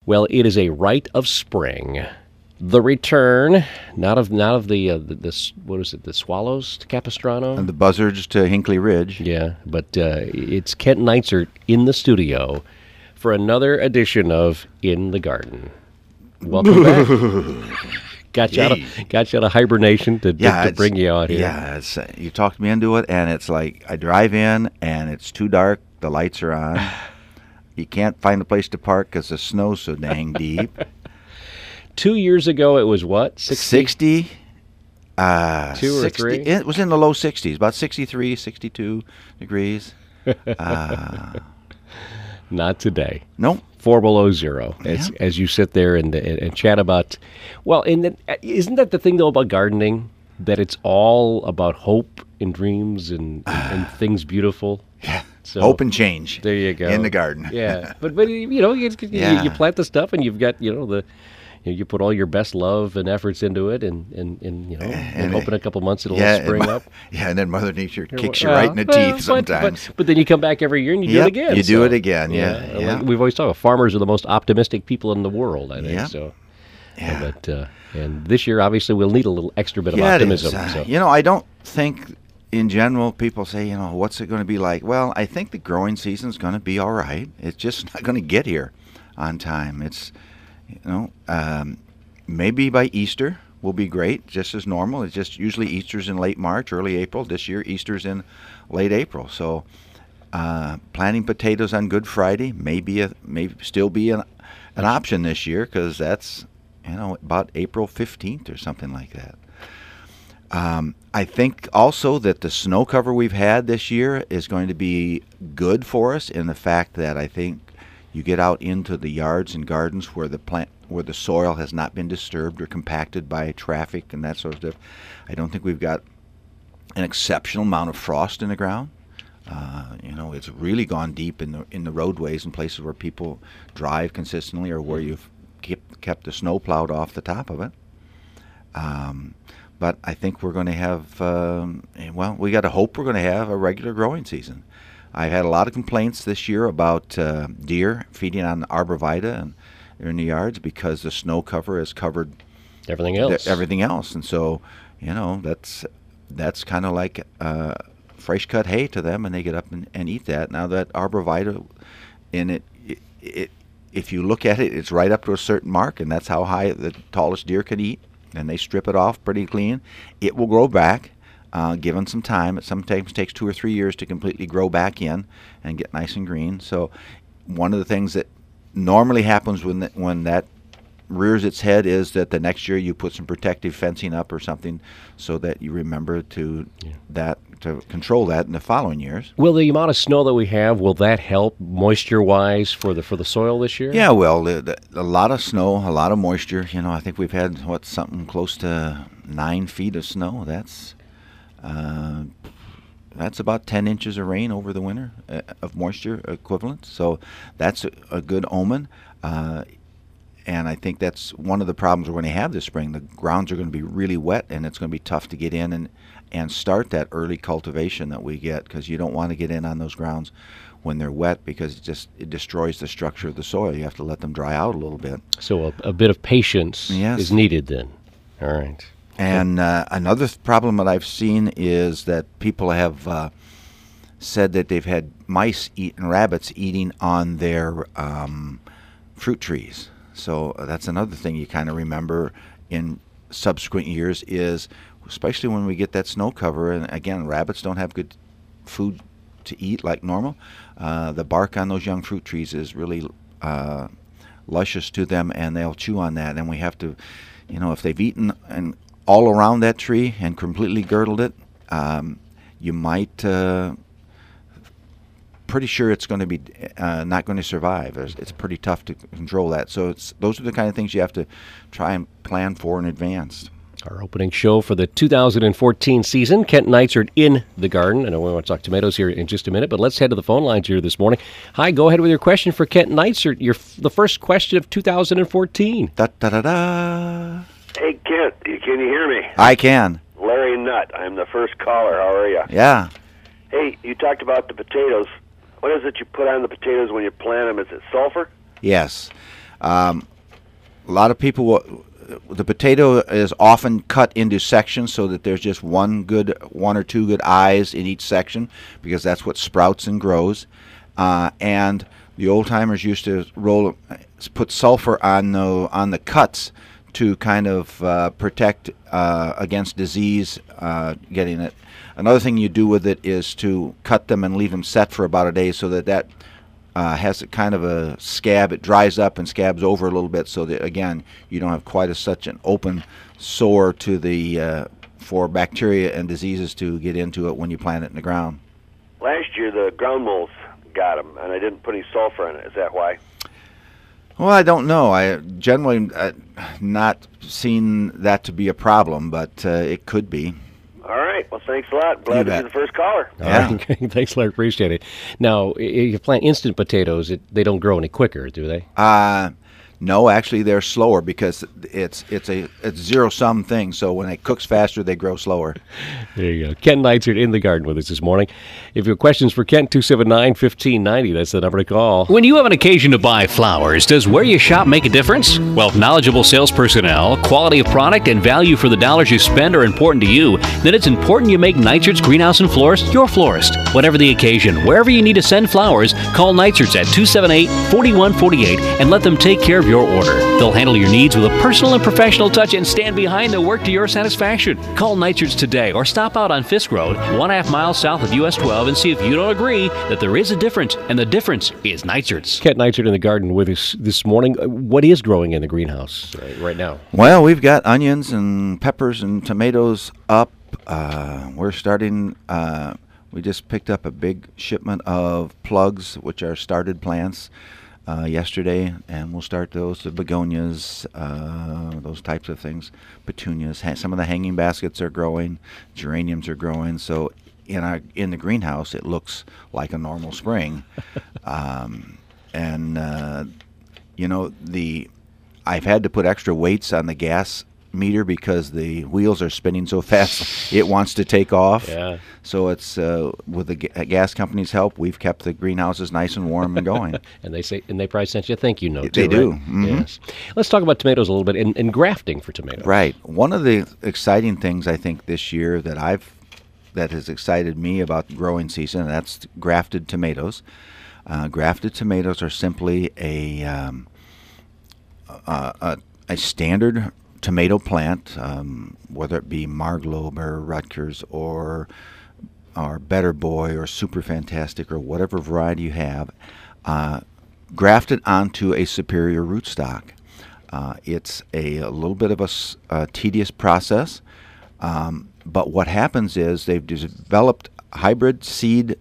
Well, it is a rite of spring. The return, not of the what is it? The Swallows to Capistrano. And the Buzzards to Hinckley Ridge. Yeah, but it's Kent Neitzer in the studio for another edition of In the Garden. Welcome back. Got you out of hibernation to bring you out here. Yeah, you talked me into it, and it's like I drive in, and it's too dark. The lights are on. You can't find a place to park because the snow's so dang deep. 2 years ago, it was what? 60? 2 or 3? It was in the low 60s, about 63, 62 degrees. Not today. Nope. 4 below zero as you sit there and chat about. Well, isn't that the thing, though, about gardening? That it's all about hope and dreams and things beautiful? Yeah. So, hope and change. There you go. In the garden. Yeah. But you plant the stuff and you've got, you put all your best love and efforts into it, and hope in a couple months it'll spring up. Yeah, and then Mother Nature kicks you right in the teeth sometimes. But then you come back every year and you do it again. You do it again, yeah. Like we've always talked about, farmers are the most optimistic people in the world, I think. Yeah. So. Yeah. But and this year, obviously, we'll need a little extra bit of optimism. I don't think, in general, people say, what's it going to be like? Well, I think the growing season's going to be all right. It's just not going to get here on time. It's maybe by Easter will be great, just as normal. It's just usually Easter's in late March, early April. This year, Easter's in late April. So planting potatoes on Good Friday may still be an option this year, because that's about April 15th or something like that. I think also that the snow cover we've had this year is going to be good for us, in the fact that I think you get out into the yards and gardens where the soil has not been disturbed or compacted by traffic and that sort of stuff. I don't think we've got an exceptional amount of frost in the ground. It's really gone deep in the roadways and places where people drive consistently, or where you've kept the snow plowed off the top of it. But I think we're going to have, we got to hope we're going to have a regular growing season. I've had a lot of complaints this year about deer feeding on arborvitae and in the yards, because the snow cover has covered everything else. And so, that's kind of like fresh cut hay to them, and they get up and eat that. Now that arborvitae in it, if you look at it, it's right up to a certain mark, and that's how high the tallest deer can eat, and they strip it off pretty clean. It will grow back, given some time. It sometimes takes 2 or 3 years to completely grow back in and get nice and green. So one of the things that normally happens when that rears its head is that the next year you put some protective fencing up or something, so that you remember to control that in the following years. Will the amount of snow that we have, will that help moisture-wise for the soil this year? Yeah, well, a lot of snow, a lot of moisture. I think we've had something close to 9 feet of snow. That's about 10 inches of rain over the winter of moisture equivalent. So that's a good omen. And I think that's one of the problems we're going to have this spring. The grounds are going to be really wet, and it's going to be tough to get in and start that early cultivation that we get, because you don't want to get in on those grounds when they're wet, because it destroys the structure of the soil. You have to let them dry out a little bit. So a bit of patience is needed then. All right. And another problem that I've seen is that people have said that they've had mice and rabbits eating on their fruit trees. So that's another thing you kind of remember in subsequent years, is especially when we get that snow cover, and again, rabbits don't have good food to eat like normal. The bark on those young fruit trees is really luscious to them, and they'll chew on that. And we have to, if they've eaten and all around that tree and completely girdled it, you might pretty sure it's going to be not going to survive. It's pretty tough to control that. So those are the kind of things you have to try and plan for in advance. Our opening show for the 2014 season, Kent Neitzer in the Garden. I know we want to talk tomatoes here in just a minute, but let's head to the phone lines here this morning. Hi, go ahead with your question for Kent Neitzer. The first question of 2014. Da-da-da-da. Hey, Kent, can you hear me? I can. Larry Nutt. I'm the first caller. How are you? Yeah. Hey, you talked about the potatoes. What is it you put on the potatoes when you plant them? Is it sulfur? Yes. A lot of people the potato is often cut into sections so that there's just one or two good eyes in each section, because that's what sprouts and grows. And the old timers used to put sulfur on the cuts to kind of protect against disease getting it. Another thing you do with it is to cut them and leave them set for about a day, so that has a kind of a scab. It dries up and scabs over a little bit, so that again you don't have quite such an open sore to the for bacteria and diseases to get into it when you plant it in the ground. Last year the ground moles got them, and I didn't put any sulfur in it. Is that why? Well, I don't know. I generally not seen that to be a problem, but it could be. All right. Well, thanks a lot. Glad to be the first caller. Yeah. Thanks, Larry. Appreciate it. Now, if you plant instant potatoes, they don't grow any quicker, do they? No, actually, they're slower because it's zero-sum thing. So when it cooks faster, they grow slower. There you go. Kent Neitzel in the garden with us this morning. If you have questions for Kent, 279-1590. That's the number to call. When you have an occasion to buy flowers, does where you shop make a difference? Well, if knowledgeable sales personnel, quality of product, and value for the dollars you spend are important to you, then it's important you make Neitzert's Greenhouse and Florist your florist. Whatever the occasion, wherever you need to send flowers, call Neitzert's at 278-4148 and let them take care of your order. They'll handle your needs with a personal and professional touch and stand behind the work to your satisfaction. Call Neitzert's today or stop out on Fisk Road, 1.5 miles south of US 12, and see if you don't agree that there is a difference, and the difference is Neitzert's. Kent Neitzel in the garden with us this morning. What is growing in the greenhouse right now? Well, we've got onions and peppers and tomatoes up. We're starting... we just picked up a big shipment of plugs, which are started plants, yesterday, and we'll start those. The begonias, those types of things, petunias. Some of the hanging baskets are growing, geraniums are growing. So in the greenhouse, it looks like a normal spring. I've had to put extra weights on the gas meter because the wheels are spinning so fast it wants to take off. Yeah. So it's with the gas company's help, we've kept the greenhouses nice and warm and going. And they probably sent you a thank you note too. They do. Right? Mm-hmm. Yes. Let's talk about tomatoes a little bit and grafting for tomatoes. Right. One of the exciting things I think this year that has excited me about the growing season, and that's grafted tomatoes. Grafted tomatoes are simply a standard tomato plant, whether it be Marglobe or Rutgers or Better Boy or Super Fantastic or whatever variety you have, grafted onto a superior rootstock. It's a little bit of a tedious process, but what happens is they've developed hybrid seed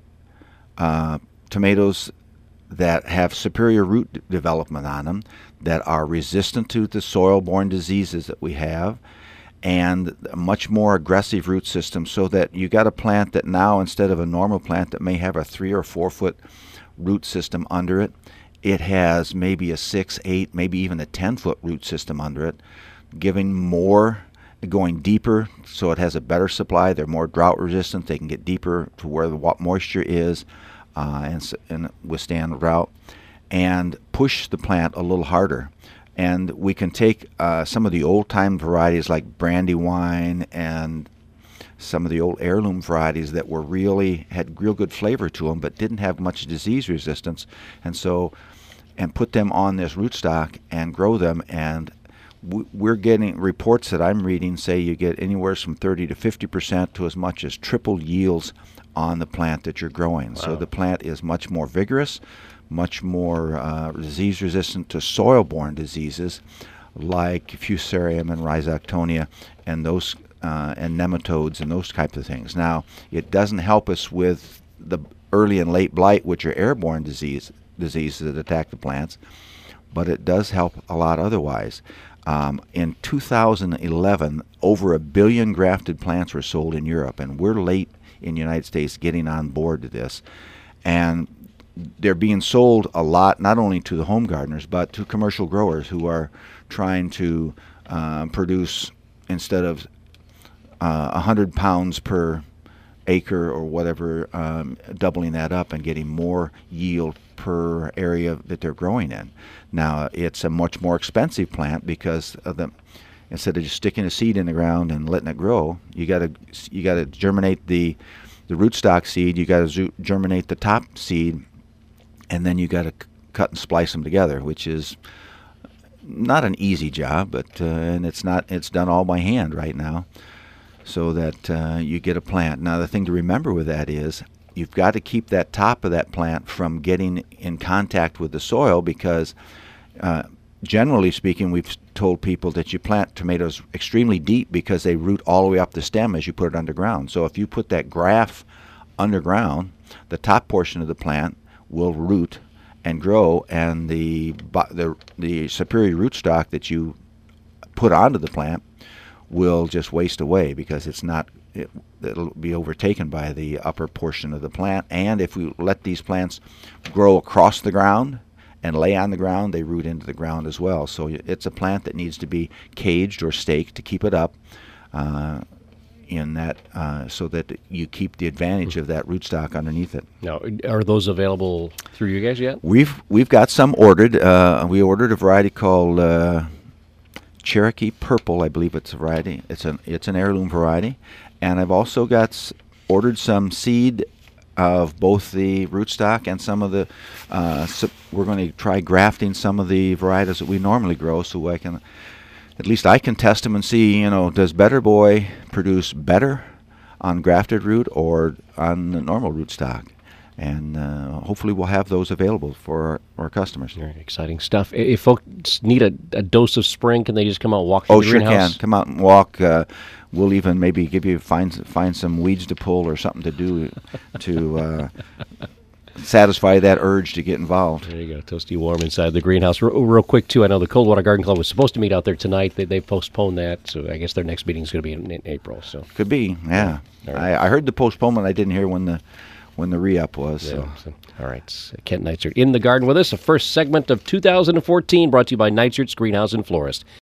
tomatoes that have superior root development on them, that are resistant to the soil-borne diseases that we have, and a much more aggressive root system, so that you got a plant that now, instead of a normal plant that may have a 3 or 4 foot root system under it, it has maybe a 6, 8, maybe even a 10-foot root system under it, giving more, going deeper, so it has a better supply. They're more drought resistant. They can get deeper to where the moisture is and withstand drought, and push the plant a little harder. And we can take some of the old-time varieties like Brandywine and some of the old heirloom varieties that were had real good flavor to them but didn't have much disease resistance, and put them on this rootstock and grow them. And we're getting reports that I'm reading say you get anywhere from 30 to 50% to as much as triple yields on the plant that you're growing. Wow. So the plant is much more vigorous, much more disease resistant to soil-borne diseases like Fusarium and Rhizoctonia and those and nematodes and those types of things. Now, it doesn't help us with the early and late blight, which are airborne diseases that attack the plants, but it does help a lot otherwise. In 2011, over 1 billion grafted plants were sold in Europe, and we're late in the United States getting on board to this. And they're being sold a lot, not only to the home gardeners, but to commercial growers who are trying to produce, instead of 100 pounds per acre or whatever, doubling that up and getting more yield per area that they're growing in. Now, it's a much more expensive plant because of instead of just sticking a seed in the ground and letting it grow, you got to germinate the rootstock seed, you got to germinate the top seed, and then you got to cut and splice them together, which is not an easy job, but and it's done all by hand right now, so that you get a plant. Now, the thing to remember with that is you've got to keep that top of that plant from getting in contact with the soil, because generally speaking, we've told people that you plant tomatoes extremely deep because they root all the way up the stem as you put it underground. So if you put that graft underground, the top portion of the plant will root and grow, and the superior rootstock that you put onto the plant will just waste away, because it'll be overtaken by the upper portion of the plant. And if we let these plants grow across the ground and lay on the ground, they root into the ground as well. So it's a plant that needs to be caged or staked to keep it up, so that you keep the advantage of that rootstock underneath it. Now, are those available through you guys yet? We've got some ordered. We ordered a variety called Cherokee Purple, I believe it's a variety. It's an heirloom variety, and I've also ordered some seed of both the rootstock and some of the. We're going to try grafting some of the varieties that we normally grow, so I can test them and see, does Better Boy produce better on grafted root or on the normal rootstock? And hopefully we'll have those available for our customers. Very exciting stuff. If folks need a dose of spring, can they just come out and walk through the greenhouse? Oh, sure can. Come out and walk. We'll even maybe find some weeds to pull or something to do to satisfy that urge to get involved. There you go, toasty warm inside the greenhouse. Real quick, too, I know the Coldwater Garden Club was supposed to meet out there tonight. They've postponed that, so I guess their next meeting is going to be in April. So could be, yeah. Right. I heard the postponement. I didn't hear when the re-up was. Yeah, so. All right, Kent Neitzert in the garden with us. The first segment of 2014 brought to you by Neitzert's Greenhouse and Florist.